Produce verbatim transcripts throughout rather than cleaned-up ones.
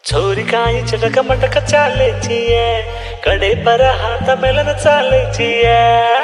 छोरी काई चटक मटक चाले छिए कड़े पर हाथ मेलन चाले छिए।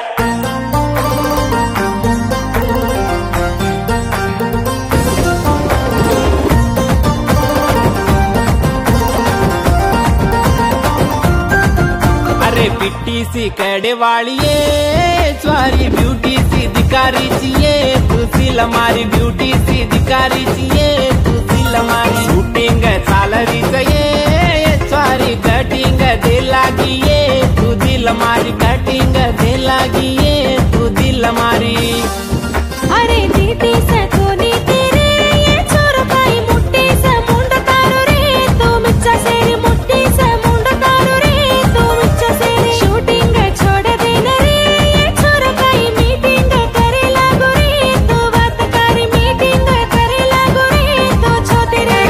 अरे बिट्टी सी कड़े वालिए स्वारी ब्यूटी सी दिकारी छिए तू सी लमारी ब्यूटी सी दिकारी छिए तू सी लमारी शूटिंग सालरी चाहिए स्वारी कटिंग दे लागिए तू दिल मारी कटिंग दे लागिए तू दिल मारी। अरे दीदी से कोनी तेरे ये छोरो काई मुट्ठी से मुंड तारो रे तू मिच्चा सेरी मुट्ठी से मुंड तारो रे तू मिच्चा सेरी शूटिंग छोड़ देना रे ये छोरो काई मीटिंग करे लागो रे तू बात करी मीटिंग करे लागो रे तू छोती रे।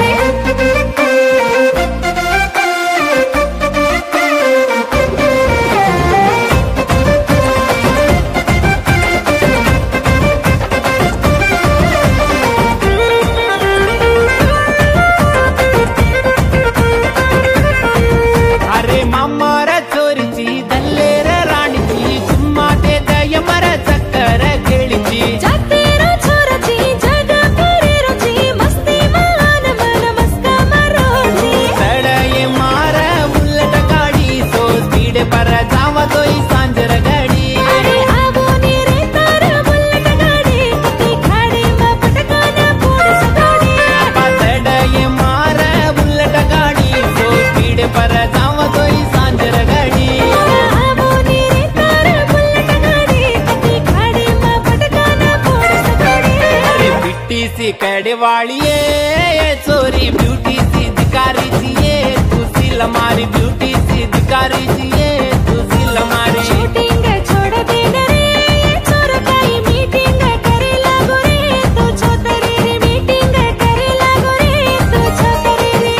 अरे मामर चोरीची दल्लेर राणीची चुम्मा दे दय मर चक्कर केळीची जातेरो छोराची जग फिरेरोची मस्ती मान मन मस्का मारोची सडये मार उलट गाडी सो स्पीड पर जाव तोई सांजर गाडी। अरे आवोनी रे तार बुलेट गाडी ती खाडी मा पटकाना फोड सगाडी सडये मार उलट गाडी सो स्पीड पर जाव तोई सांजर गाडी। आवोनी रे तार बुलेट गाडी ती खाडी मा पटकाना फोड सगाडी। अरे बिट्टी सी कड़े वालिए चोरी ब्यूटी सी दिकारी छिए तू सी लमारी ब्यूटी सी दिकारी छिए तू सी लमारी। शूटिंग छोड़ देना रे ये छोरो काई मीटिंग करे लागो रे तू छोतरी रे मीटिंग करे लागो रे तू छोतरी रे।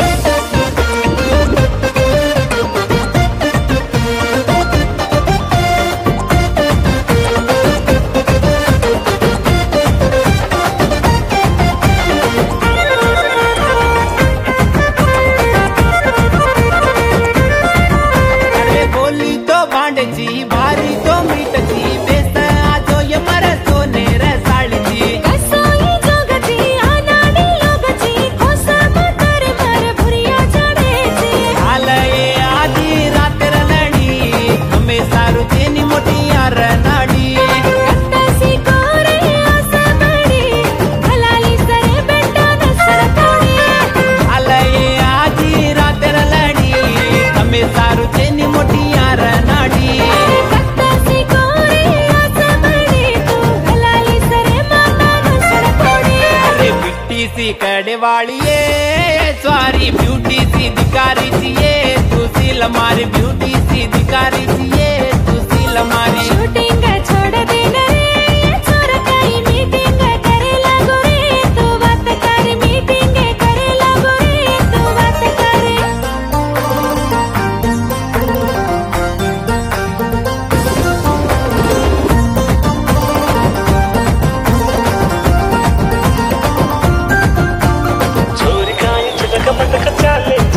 अरे बोली तो भांडची भारी तो मीठची बेस आजो ये मर सोनेर साळीची कसोई जोगची अनाडी लोगची खोसा मतर मर भुरिया चढेची आलये आधी रात्र लढी हमे सारू तेनी मोठी यार नाडी कत्तासी कोरे आसा बडी भलाली सरे बेटा नसर तोडी आलये आधी रात्र लढी हमे सारू तेनी मोठी यार नाडी। कत्तासी कोरे आसा बडी तू भलाली सरे माता नसर तोडी। अरे बिट्टी सी कड़े वालिए स्वारी ब्यूटी सी दिकारी छिए तू सी लमारी ब्यूटी सी दिकारी छिए तू सी लमारी। शूटिंग छोड़ देना रे ये छोरो काई मीटिंग करे लागो रे तू बात करे मीटिंग करे लागो रे तू बात करे। छोरी काई चटक मटक चाले